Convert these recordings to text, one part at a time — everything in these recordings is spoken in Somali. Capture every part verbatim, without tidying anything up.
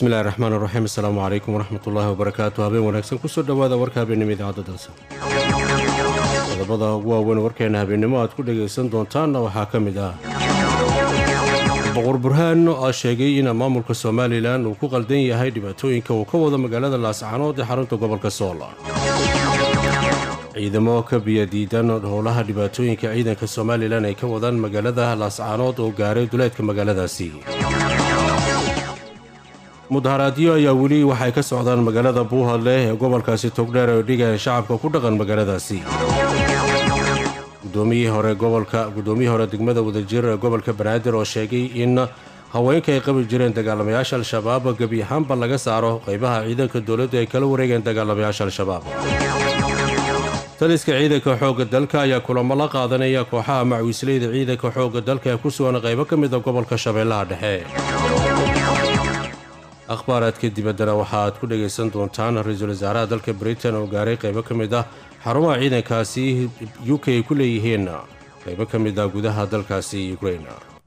bismillahi raxmaan raxiim assalaamu calaykum waraxmatullaahi wabarakaatu habeen wanaagsan kusoo dhowaada warka habeennimo idaacadda dalsa qodobada ugu waaweyn warkeena habeennimo aad ku dhagaysan doontaanna waxaa ka mid ah boqor burhaan oo sheegay in maamulka somalilan uu ku qaldan yahay dhibaatooyinka uu ka wado magaalada laascaanood ee xarunta gobolka sool ciidamo ka biyadiidan howlaha dhibaatooyinka ciidanka somalilan ay ka wadaan magaalada laascaanood oo gaaray duleedka magaaladaasi mudaharaadyo ayaa weli waxay ka socdaan magaalada buuhadle ee gobolkaasi togdheer oo dhigaya shacabka ku dhaqan magaaladaasi gudoomiyihii hore gobolka gudoomiyihii hore degmada wadajir ee gobolka banaadir oo sheegay in haweenka ay qabi jireen dagaalamayaasha al-shabaab gebi ahaanba laga saaro qaybaha ciidanka dowladdu ay kala wareegeen dagaalamayaasha al-shabaab taliska ciidanka xoogga dalka ayaa kulamo la qaadanaya kooxaha macwiisleyda ciidanka xoogga dalka ee ku sugan qaybo ka mid a gobolka shabeellaha dhexe akhbaaraadka dibaddana waxa aad ku dhagaysan doontaan ra-iisul wasaaraha dalka britain oo gaaray qaybo ka mid ah xarumaha ciidankaasi u k ay ku leeyihiin qaybo ka mid ah gudaha dalkaasi ukrain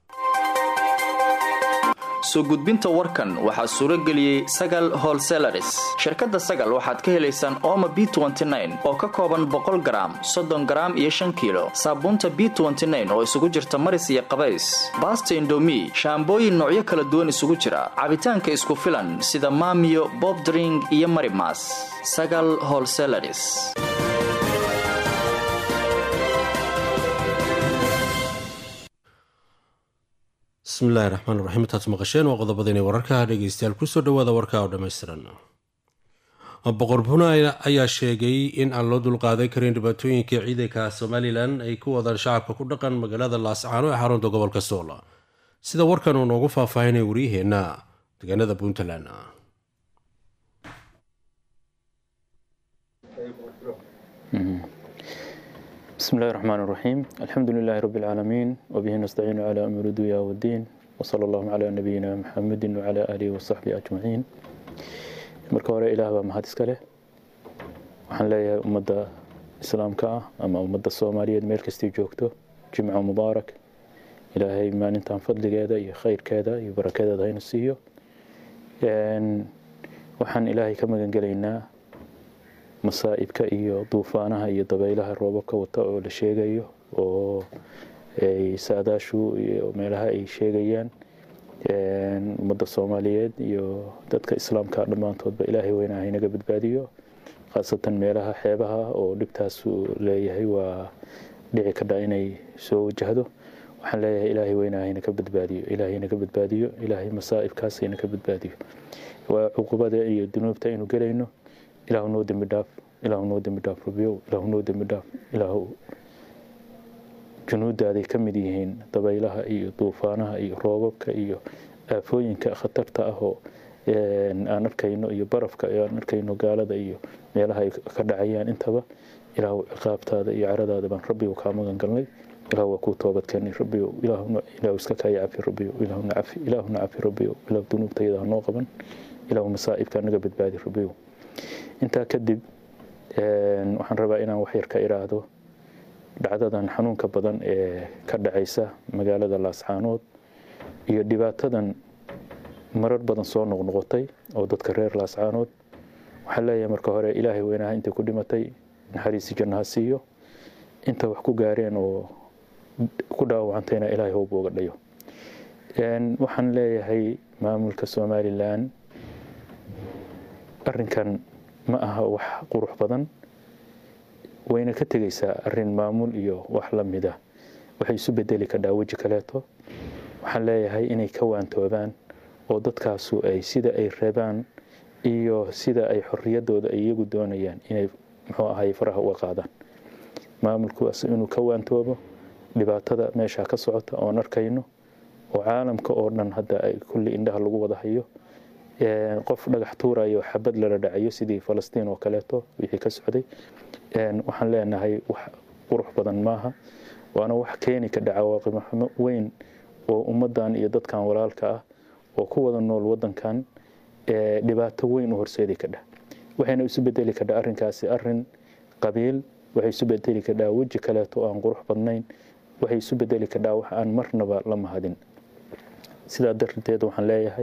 soo gudbinta warkan waxaa suuro geliyey sagal holselaris shirkadda sagal waxaad ka helaysaan ooma b oo ka kooban boqol garaam soddon garaam iyo shan kiilo saabuunta b oo isugu jirta maris iyo qabays baasta indomi shaambooyin noocyo kala duwan isugu jira cabitaanka isku filan sida maamiyo bobdring iyo marimas sagal holselaris bismillahi raxmaan raxiim intaad maqasheen waa qodobadeenii wararka dhegaystayaal kusoo dhowaada warka oo dhammaystiran boqor burhaan ayaa sheegay in aan loo dulqaadan karin dhibaatooyinka ciidanka somalilan ay ku wadaan shacabka ku dhaqan magaalada laascaano ee xarunta gobolka sool sida warkan uu noogu faahfaahinay waryaheenna deegaanada puntland بسم الله الرحمن الرحيم الحمد لله رب العالمين وبه نستعين على أمور الدنيا والدين وصلى الله على نبينا محمد وعلى آله وصحبه أجمعين marka hore ilaah baa mahad iska leh waxaan leeyahay ummadda islaamka ah ama ummadda Soomaaliyeed meel kasta joogto jimco mubaarak ilaahay maalintan fadligeeda iyo khayrkeeda iyo barakadeeda hayna siiyo een waxaan ilaahay ka magan galaynaa masaa'ibka iyo duufaanaha iyo dabaylaha roobabka wata oo la sheegayo oo ay saadaashu iyo meelaha ay sheegayaan een ummadda Soomaaliyeed iyo dadka islaamka dhamaantoodba ilaahay weynaha inaga badbaadiyo khaasatan meelaha xeebaha oo dhibtaas leeyahay waa dhici kada inay soo wajahdo waxaan leeyahay ilaahay weynaha inaga badbaadiyo ilaahay inaga badbaadiyo ilaahay masaa'ibkaas inaga badbaadiyo waa cuqubada iyo dunuubta inuu galayno ilaahu noo dambi dhaaf ilaahu noo dambi dhaaf rabbiyow ilaahu noo dambi dhaaf ilaahu junuudaada ka mid yihiin dabaylaha iyo duufaanaha iyo roobabka iyo aafooyinka khatarta ah oo aan arkayno iyo barafka aan arkayno gaalada iyo meelaha ay ka dhacayaan intaba ilaahu ciqaabtaada iyo caradaada baan rabbiyow ka magan galnay ilaahu waa ku toobad keenay rabbiyow ilaahu ilaahu iska ka yaafi rabbiyow ilaahu naafi ilaahu naafi rabbiyow ilaahu dunuubtayda noo qaban ilaahu masaa'ibka naga badbaadi rabbiyow intaa kadib een waxaan rabaa inaan wax yar ka iraahdo dhacdadan xanuunka badan ee ka dhacaysa magaalada laascaanood iyo dhibaatadan marar badan soo noqnoqotay oo dadka reer laascaanood waxaan leeyahay marka hore ilaahay weynaha inta ku dhimatay naxariis jannaha siiyo inta wax ku gaareen oo ku dhaawacantayna ilaahay hoob uga dhayo een waxaan leeyahay maamulka Somaliland arrinkan ma aha wax qurux badan wayna ka tagaysaa arrin maamul iyo wax la mid ah waxay isu bedeli ka dhaawaji kaleeto waxaan leeyahay inay ka waantoobaan oo dadkaasu ay sida ay reebaan iyo sida ay xorriyadooda ay iyagu doonayaan inay muxuu ahay faraha uga qaadaan maamulkuwaas inuu ka waantoobo dhibaatada meesha ka socota oo arkayno oo caalamka oo dhan hadda ay kulli indhaha lagu wada hayo qof dhagax tuurayo xabad la dhacayo sidii Falastiin oo kaleeto wixii ka socday een waxaan leenahay wax qurux badan maaha waana wax keeni ka dhacawaaqimo xumo weyn oo ummadan iyo dadkan walaalka ah oo ku wada nool wadankan ee dhibaato weyn u horseedi ka dhac waxayna isu bedeli ka dhac arrinkaasi arrin qabiil waxay isu bedeli ka dhac waji kaleeto aan qurux badnayn waxay isu bedeli ka dhac wax aan marnaba la mahadin sidaa darteed waxaan leeyahay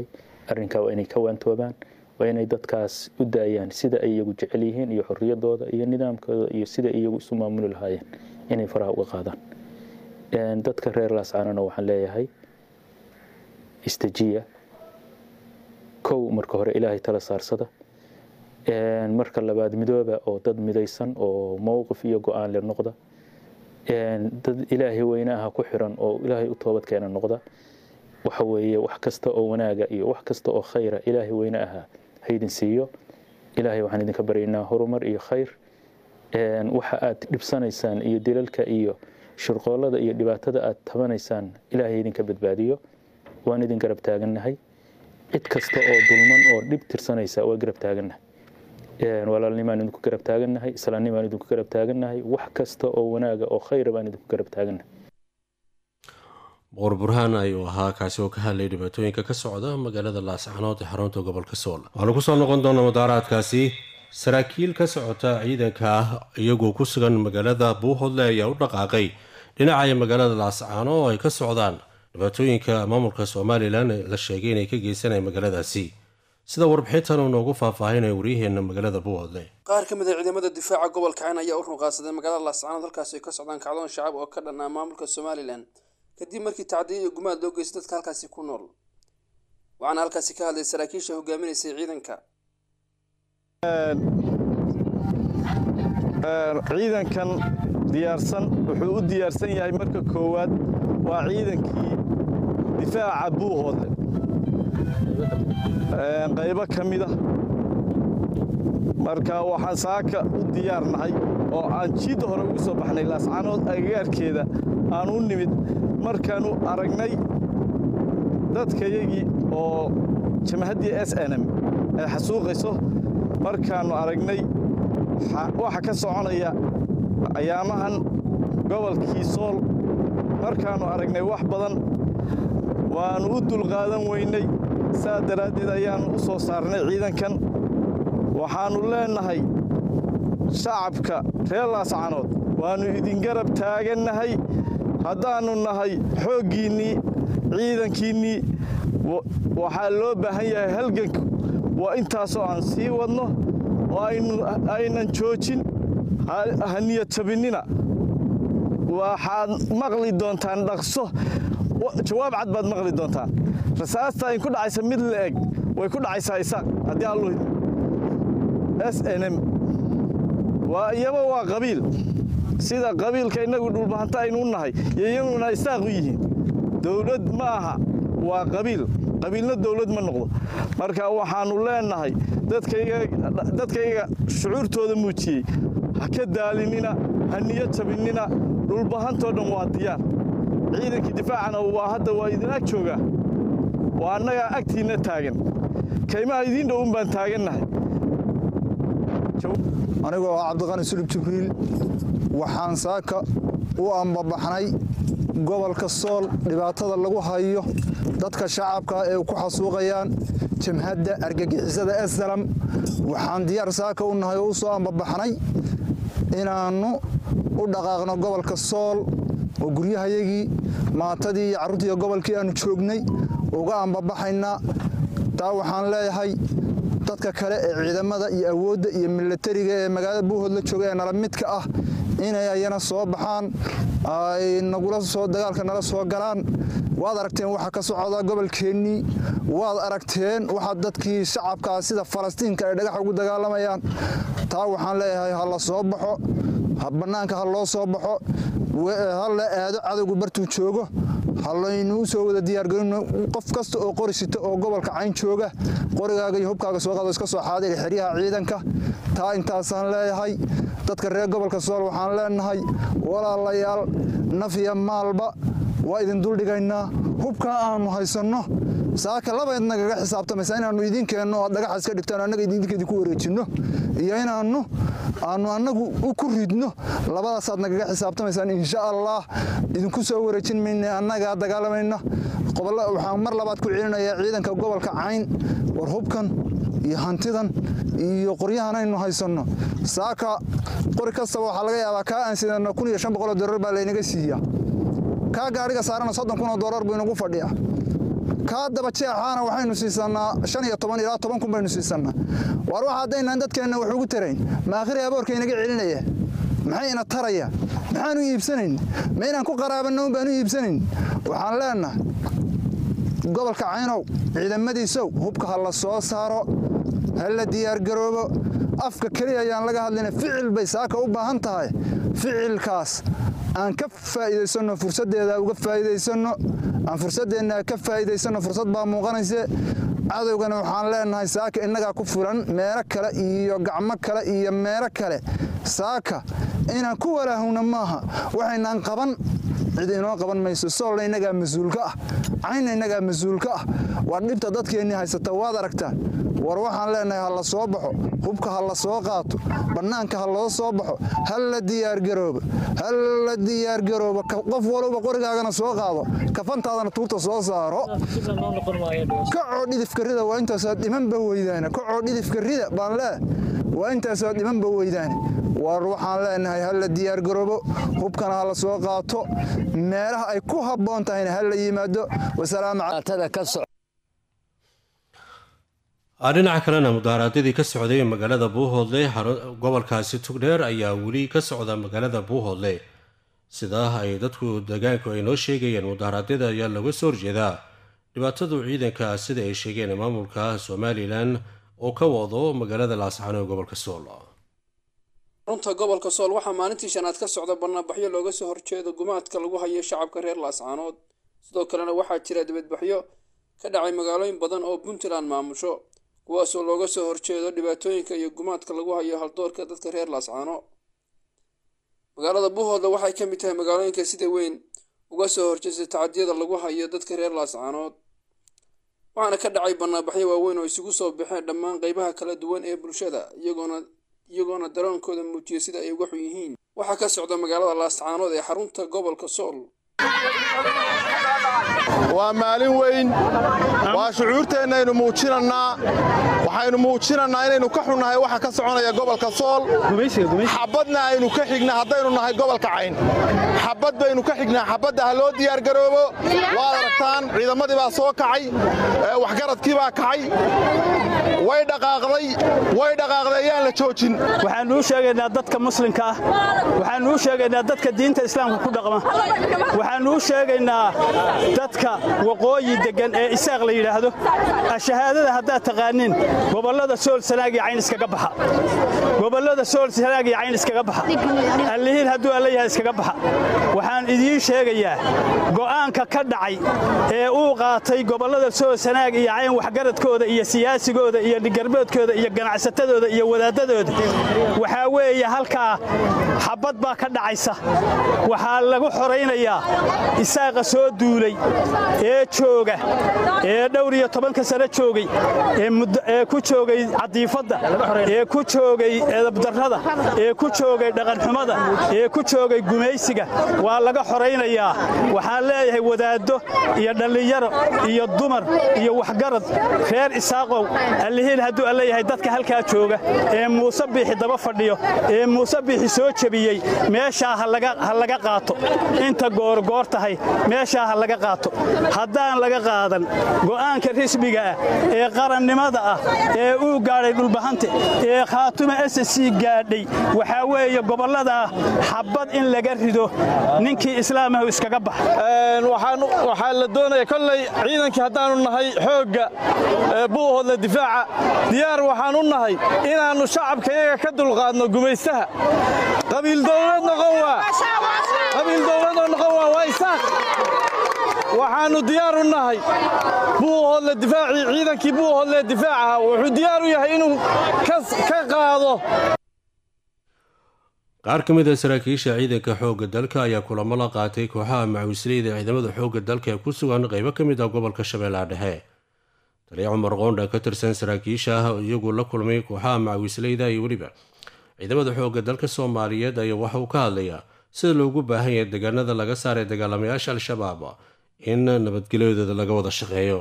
arrinkaa waa inay ka waantoobaan waa inay dadkaas u daayaan sida ay iyagu jecel yihiin iyo xorriyadooda iyo nidaamkooda iyo sida iyagu isu maamuli lahaayeen inay faraha uga qaadaan dadka reer laascaanana waxaan leeyahay istajiya kow marka hore ilaahay tala saarsada marka labaad midooba oo dad midaysan oo mowqif iyo go-aan le noqda dad ilaahay weynaha ku xiran oo ilaahay u toobad keena noqda waxa weeye wax kasta oo wanaaga iyo wax kasta oo khayra ilaahay weynaha haydin siiyo ilaahay waxaan idinka baryaynaa horumar iyo khayr waxa aad dhibsanaysaan iyo dilalka iyo shirqoolada iyo dhibaatada aad tabanaysaan ilaahay idinka badbaadiyo waan idin garab taagannahay cid kasta oo dulman oo dhib tirsanaysa waa garab taagannahay walaalnimaan idinku garab taagannahay islaamnimaan idinku garab taagannahay wax kasta oo wanaaga oo khayra baan idinku garab taagannahay boqor burhaan ayuu ahaa kaasi oo ka hadlayay dhibaatooyinka ka socda magaalada laascaanood ee xarunta gobolka sool waxaanu kusoo noqon doonaa mudaaraadkaasi saraakiil ka socota ciidanka ah iyagoo ku sugan magaalada buuhoodle ayaa u dhaqaaqay dhinacaya magaalada laascaano oo ay ka socdaan dhibaatooyinka maamulka somalilan la sheegay inay ka geysanaya magaaladaasi sida warbixintan uu noogu faahfaahinaya waryaheena magaalada buuhoodle qaar ka mid a ciidamada difaaca gobolka cayn ayaa u runqaadsaday magaalada laascaanood halkaasi ay ka socdaan kacdoon shacab oo ka dhan ah maamulka somalilan kadib markii tacdiyo iyo gumaad loo geystay dadka halkaasi ku nool waxaana halkaasi ka hadlay saraakiisha hogaaminaysay ciidanka ciidankan diyaarsan wuxuu u diyaarsan yahay marka koowaad waa ciidankii difaaca buuhoodle qaybo ka mid ah marka waxaan saaka u diyaarnahay oo aan jiidda hore ugu soo baxnay laascaanood agagaarkeeda aan u nimid markaannu aragnay dadkayagii oo jamahaddii s n m ay xasuuqayso markaannu aragnay waxa ka soconaya ayaamahan gobolkii sool markaannu aragnay wax badan waannu u dulqaadan weynay saa daraaddeed ayaannu u soo saarnay ciidankan waxaannu leennahay shacabka reer laascaanood waannu idin garab taagannahay haddaannu nahay xooggiinnii ciidankiinnii waxaa loo baahan yahay halganku waa intaasoo aan sii wadno oo aynan joojin ha niyad jabinnina waxaad maqli doontaan dhaqso jawaab cad baad maqli doontaan rasaasta in ku dhacaysa mid la eg way ku dhacaysaa isaaq haddii allu s n m waa iyaba waa qabiil sida qabiilka innagu dhulbahanta aynu u nahay iyo iyaguna isaaq u yihiin dowlad ma aha waa qabiil qabiilna dowlad ma noqdo marka waxaannu leennahay dadkayga shucuurtooda muujiyey ha ka daalinina ha niyad jabinnina dhulbahantoo dhan waa diyaar ciidankii difaacana waa hadda waa idin ag joogaa waa annagaa agtiinna taagan kaymaha idiin dhow un baan taagannahay anigoo ah cabdiqani sulub jibriil waxaan saaka u ambabaxnay gobolka sool dhibaatada lagu hayo dadka shacabka ee ku xasuuqayaan jamhadda argagixisada eslam waxaan diyaar saaka u nahay oo u soo ambabaxnay inaannu u dhaqaaqno gobolka sool oo guryahayagii maatadii iyo carruurtiiyo gobolkii aannu joognay uga ambabaxaynaa taa waxaan leeyahay dadka kale ee ciidamada iyo awoodda iyo milatariga ee magaalada buuhood la jooga ee nala midka ah inay ayana soo baxaan ay nagula soo dagaalka nala soo galaan waad aragteen waxa ka socda gobolkeennii waad aragteen waxa dadkii shacabkaa sida falastiinka ay dhagax ugu dagaalamayaan taa waxaan leeyahay ha la soo baxo bannaanka ha loo soo baxo ha la aado cadowgu bartuu joogo ha laynuu soo wada diyaargarino qof kasta oo qori sita oo gobolka cayn jooga qorigaaga iyo hubkaaga soo qaado iska soo xaadiri xeryaha ciidanka taa intaasaan leeyahay dadka reer gobolka sool waxaan leenahay walaalayaal naf iyo maalba waa idin duldhigaynaa hubkaa aanu haysanno saaka labayd nagaga xisaabtamaysa inaannu idin keenno oo aad dhagaxa iska dhigtaan annaga idinkeedii ku wareejinno iyo inaannu aannu annagu ku ridno labadaasaad nagaga xisaabtamaysaan insha allah idinku soo wareejin mayna annagaa dagaalamayna waxaan mar labaad ku celinayaa ciidanka gobolka cayn war hubkan iyo hantidan iyo qoryahan aynu haysanno saaka qori kastaba waxaa laga yaabaa kaa aan sidano kun iyo shan boqoloo doolar baa laynaga siiyaa kaa gaadhiga saarana soddon kun oo doolar buu inagu fadhiyaa kaa daba jeexaana waxaynu siisanaa shan iyo toban ilaa toban kun baynu siisanaa war waxa haddaynaan dadkeenna wax ugu tarayn ma akhri aboorka inaga celinaya maxay ina taraya maxaan u iibsanayn ma inaan ku qaraabanno baan u iibsanayn waxaan leenahay gobolka Caynow ciidamadiisow hubka ha la soo saaro ha la diyaar garoobo afka kaliya ayaan laga hadlaynaa ficil bay saaka u baahan tahay ficilkaas aan ka faa'iideysano fursadeeda uga faa'iideysano aan fursadeena ka faa'iideysano fursad baa muuqanaysa cadawgana waxaan leenahay saaka inaga ku furan meelo kale iyo gacmo kale iyo meelo kale saaka inaan ku walaahuna maaha waxaynaan qaban cid inoo qaban mayso sool inaga mas'uulka ah cayn inaga mas'uulka ah waa dhibta dadkeena haysata waad aragtaa war waxaan leenahay hal la soo baxo hubka hal la soo qaato banaanka hal loo soo baxo hal la diyaar garoobo hal la diyaar garoobo qof walba qorigaagana soo qaado kafantaadana tuurta soo saaro ka coodhidifka rida waa intaas dhiman ba weydaan ka coodhidifka rida baan la waa intaas dhiman ba weydaan war waxaan leenahay hal la diyaar garoobo hubkana hal la soo qaato meelaha ay ku habboon tahay hal la yimaado wasalaam aatada ka soo dhinaca kalena mudaharaadyadii ka socday magaalada Buuhoodle gobolkaasi Tugdheer ayaa weli ka socda magaalada Buuhoodle sidaa ay dadku deegaanku ay noo sheegayeen mudaharaadyada ayaa laga soo horjeedaa dhibaatadu ciidanka sida ay sheegeen maamulka Somaliland oo ka wado magaalada Laascaanood ee gobolka Sool. runta gobolka Sool waxaa maalintii shanaad ka socda barnaamijyo looga soo horjeedo gumaadka lagu hayo shacabka reer Laascaanood sidoo kalena waxaa jira dibadbaxyo ka dhacay magaalooyin badan oo Puntland maamusho kuwaas oo looga soo horjeedo dhibaatooyinka iyo gumaadka lagu hayo haldoorka dadka reer Laascaanood magaalada Buuhoodle waxay ka mid tahay magaalooyinka sida weyn uga soo horjeesta tacadiyada lagu hayo dadka reer Laascaanood waxaana ka dhacay barnaamijyo waaweyn oo isugu soo baxeen dhammaan qaybaha kala duwan ee bulshada iyagoona iyagoona dareenkooda muujiyay sida ay uga xun yihiin waxa ka socda magaalada Laascaanood ee xarunta gobolka Sool waa maalin weyn waa shucuurteena aynu muujinanaa waxaynu muujinanaa inaynu ka xunnahay waxa ka soconaya gobolka Sool xabadna aynu ka xigna haddaynu nahay gobolka Cayn xabad baynu ka xignaa xabadda ha loo diyaar garoobo waad aragtaan ciidamadii baa soo kacay waxgaradkii baa kacay way dhaqaaqday way dhaqaaqday ayaan la joojin waxaanu u sheegaynaa dadka muslimka ah waxaanu u sheegaynaa dadka diinta islaamka ku dhaqma waxaanu u sheegaynaa dadka waqooyi degan ee isaaq la yiraahdo shahaadada hadda taqaanin gobolada Sool Sanaag iyo Cayn iskaga baxa gobolada Sool Sanaag iyo Cayn iskaga baxa allihiin haduu allayahay iskaga baxa waxaan idiin sheegayaa go'aanka ka dhacay ee uu qaatay gobolada Sool Sanaag iyo Cayn waxgaradkooda iyo siyaasigooda iyo garbeedkooda iyo ganacsatadooda iyo wadaadadooda waxa weeye halka xabad baa ka dhacaysa waxa lagu xoreynayaa isaaqa soo duulay ee jooga ee dhowr iyo toban ka sano joogay ee ku joogay cadiifada ee ku joogay edab darrada ee ku joogay dhaqan xumada ee ku joogay gumaysiga waa laga xoreynayaa waxa leeyahay wadaado iyo dhalinyaro iyo dumar iyo waxgarad reer isaaqow allihiin haduu allayahay dadka halka jooga ee Muuse Biixi daba fadhiyo ee Muuse Biixi soo jabiyay meesha ha laga ha laga qaato inta goor goor tahay meesha ha laga qaato haddaan laga qaadan go'aanka rasmiga ah ee qarannimada ah ee uu gaaray dhulbahante ee Khaatuma S C gaadhay waxa weeye gobolada xabad in laga rido ninkii islaamaha iskaga bax een waxaan waxa la doonayaa kulay ciidankii haddaanu nahay xooga Buuhoodle difaaca diyaar waxaan u nahay inaanu shacabkayaga ka dulqaadno gumaystaha qabiil dawlad noqon waa qabiil dawlad noqon waa waa isaaq waxaanu diyaar u nahay Buuhoodle difaaci ciidankii Buuhoodle difaaca wuxuu diyaar u yahay inuu ka qaado qaar ka mid ah saraakiisha ciidanka xoogga dalka ayaa kulamo la qaatay kooxaha macawisleyda ciidamada xoogga dalka ee ku sugan qaybo ka mid ah gobolka Shabeellaha Dhexe taliya Cumar Qoondha ka tirsan saraakiisha iyagu la kulmay kooxaha macawisleyda iyo waliba ciidamada xoogga dalka Soomaaliyeed ayaa waxa uu ka hadlayaa sida loogu baahan yahay deegaanada laga saaray dagaalamayaasha Al-Shabaab in nabadgelyadooda laga wada shaqeeyo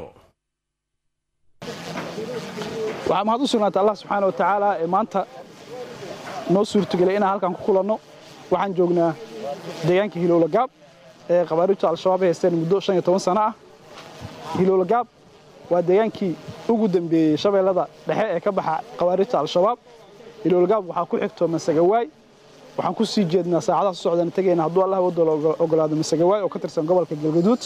waxaan mahad u sugnaatay Allah subhanahu wa ta'ala ee maanta noo suurtagelay inaan halkan ku kulanno waxaan joognaa deegaanka Hilowla Gaab ee qabaarita Al-Shabaab haysteen muddo shan iyo toban sano ah hiloolagaab waa deegaankii ugu dambeeyey shabeellada dhexe ee ka baxa khawaarijta al-shabaab hiloolagaab waxaa ku xigto masagawaay waxaan ku sii jeednaa saacadaha soo socdana tegayna hadduu allah wadda ogolaado masagawaay oo ka tirsan gobolka galgaduud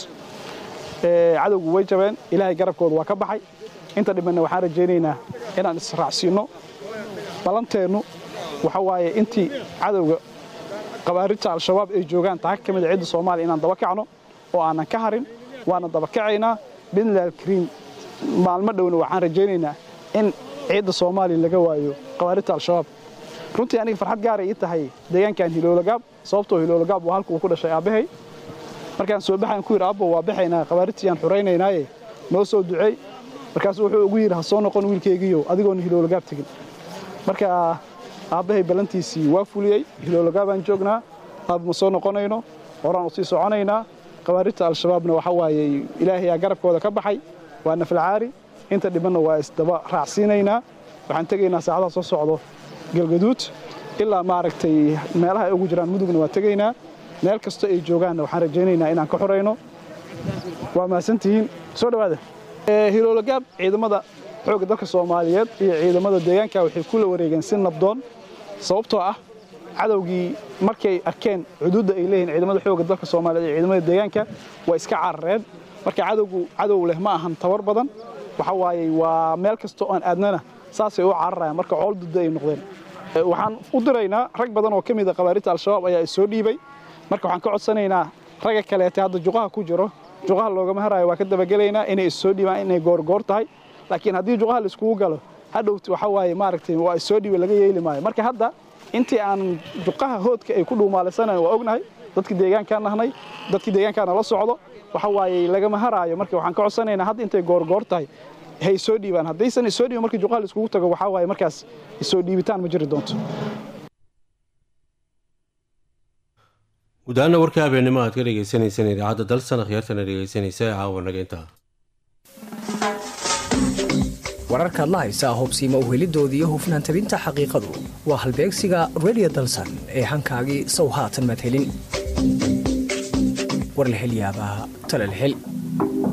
cadowgu way jabeen ilaahay garabkooda waa ka baxay inta dhimanna waxaan rajaynaynaa inaan israacsiinno ballanteennu waxa waaye intii cadowga khawaarijta al-shabaab ay joogaan taag ka mida ciidda soomaaliya inaan daba kacno oo aanan ka harin waana daba kacaynaa bidnillahi alkariim maalmo dhowna waxaan rajaynaynaa in ciidda soomaaliya laga waayo khawaarijta al-shabaab runtii aniga farxad gaaray ii tahay deegaankan hiloolagaab sababtoo hiloolagaab waa halka uu ku dhashay aabbahay markaan soo baxaan ku yidhi abbo waa baxaynaa khawaarijtiyaan xuraynaynaaye noo soo duceey markaasuu wuxuu ugu yidhi ha soo noqon wiilkaygiiyo adigoona hiloolagaab tegin marka aabbahay ballantiisii waa fuliyey hiloolagaabaan joognaa aab ma soo noqonayno horaan u sii soconaynaa khawaarijta al-shabaabna waxa waaye ilaahayaa garabkooda ka baxay waa nafalcaari inta dhibanna waa isdaba raacsiinaynaa waxaan tegaynaa saacadaha soo socdo galgaduud ilaa maaragtay meelaha ay ugu jiraan mudugna waa tegaynaa meel kasta ay joogaanna waxaan rajaynaynaa inaan ka xorayno waa mahadsantihiin soo dhowaada hiloolagaab ciidamada xoogga dalka soomaaliyeed iyo ciidamada deegaanka waxay kula wareegeen si nabdoon sababtoo ah cadowgii markay arkeen xuduudda ay leeyihiin ciidamada xoogga dalka soomaaliyeed iyo ciidamada deegaanka waa iska carareen marka cadowgu cadow leh ma ahan tabar badan waxa waaye waa meel kasta oo aan aadnana saasay u cararayaan marka cool dudda ay noqdeen waxaan u diraynaa rag badan oo ka mid a khawaarijta al-shabaab ayaa isoo dhiibay marka waxaan ka codsanaynaa ragga kaleete hadda juqaha ku jiro juqaha loogama harayo waa ka dabagelaynaa inay issoo dhiibaan inay goorgoor tahay laakiin haddii juqaha la iskugu galo hadhowti waxa waaye maaragtay waa issoo dhiibay laga yeeli maayo marka hadda intii aan juqaha hoodka ay ku dhuumaalaysanayn waa ognahay dadkii deegaankaan nahnay dadkii deegaankaana la socdo waxa waaye lagama haraayo marka waxaan ka codsanaynaa hadda intay goorgoor tahay hay soo dhiibaan haddaysan isoo dhiibin markii juqaha la iskugu tago waxaa waaye markaas isoo dhiibitaan ma jiri doonto guud ahaana warka habeennimo aad ka dhegeysaneysaan idaacadda dalsan akhyaartana dhegeysanaysa ee caawa naga intaa wararkaad la haysaa hubsiima uhelidoodii iyo hufnaan tabinta xaqiiqadu waa halbeegsiga radio dalsan ee hankaagii sow haatan maad helin war la hel yaabaa tala la hel